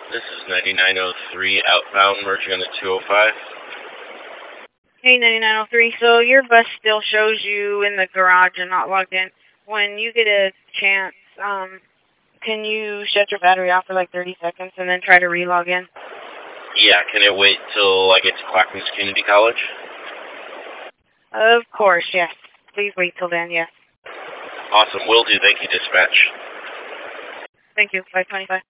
This is 9903 outbound, merging on the 205. Hey, 9903. So your bus still shows you in the garage and not logged in. When you get a chance, can you shut your battery off for like 30 seconds and then try to re-log in? Yeah, can it wait till I get to Clackamas Community College? Of course, yes. Please wait till then, yes. Awesome, will do. Thank you, dispatch. Thank you. 525.